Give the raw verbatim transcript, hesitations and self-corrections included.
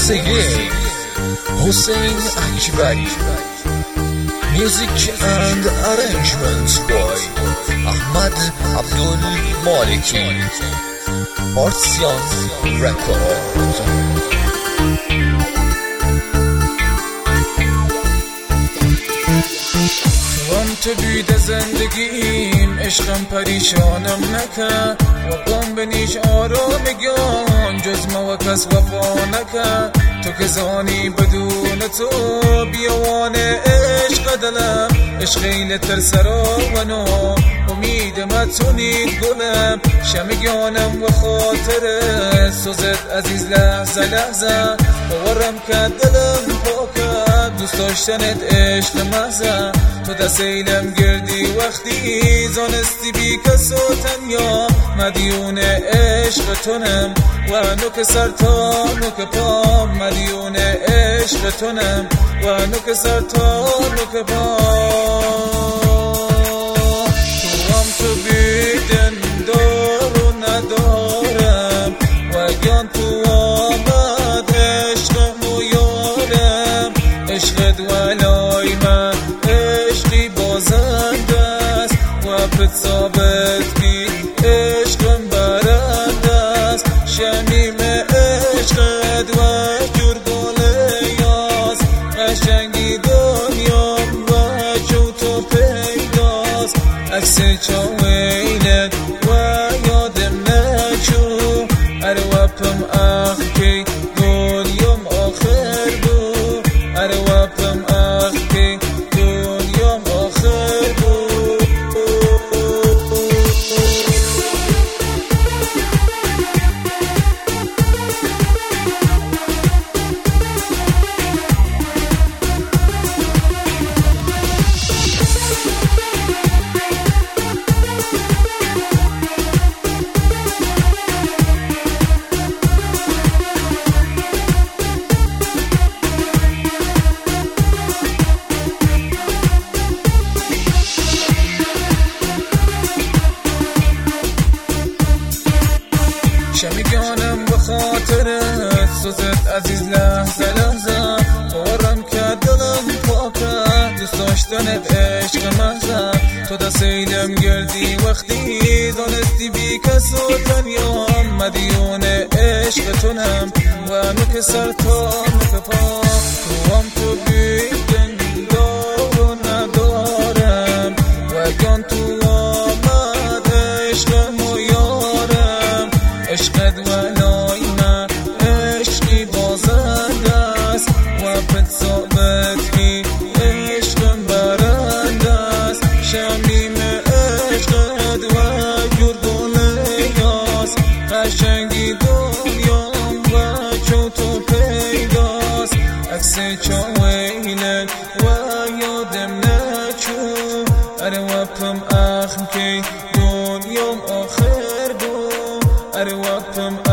once again, Hussein Akbari. Music and arrangements by Ahmad Abdul Maliki. Artisan Record. تو بیده زندگیم عشقم پریشانم نکن و قم بنیش آرام گیان جز ما و کس وفا نکن تو که زانی بدون تو بیوان عشق دلم عشقیل تر سراونو امید متونید گلم شمگانم و خاطره سوزت عزیز لحظه لحظه باورم که دلم پاکم دوست داشتنت عشق محضه تو دستیلم گردی وقتی زانستی بی کس و تنیا مدیون عشق تونم و نوک سر تا نوک پا مدیون عشق تونم و نوک سر تا نوک پا تو هم تو بیدن دارو ندارم و گیان تو آمد عشقم و یارم عشقت ولای من عشقی بازنده است و پت ثابت کی عشقم برنده است شمیم عشقت و جور گله یاست قشنگی دنیام و جو تو پیداست عکس چاویلت و یادم نچو ار وپم اخ کی دنیام آخر بو ار وپم اخ کی دنیام آخر بو شمیگانم به خاطرت سوزت عزیز لحظه لحظه باورم که دلم پاکه دوست داشتنت عشق محضه تو دستیلم گردی وقتی دانستی بی کس و تنیا مدیون عشق تونم و نوک سر تا نوک پا تو هم تو بیدن دارو ندارم و گان تو آمد عشقم و یارم عشقت ولای من عشقی بازنده است و پت ثابت کی عشقم برنده است شمیم عشقت و جور گله یاست قشنگی دنیام و چو تو پیداست عکس چاویلت و یادم نچو ار وپم اخم کی دنیام آخر بو ار وقتم